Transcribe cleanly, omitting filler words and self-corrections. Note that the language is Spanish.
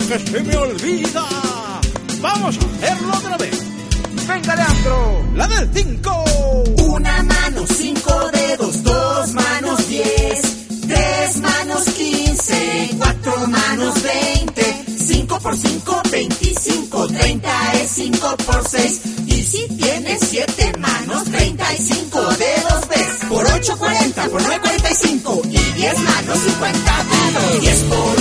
que se me olvida. Vamos a hacerlo otra vez. Venga, Leandro, la del 5. Una mano, 5 dedos, 2 manos, 10, 3 manos, 15, 4 manos, 20, 5 por 5, 25, 30 es 5 por 6. Y si tienes 7 manos, 35 dedos ves. Por 8, 40, por 9, 45. Y 10 manos, 50 dedos. 10 por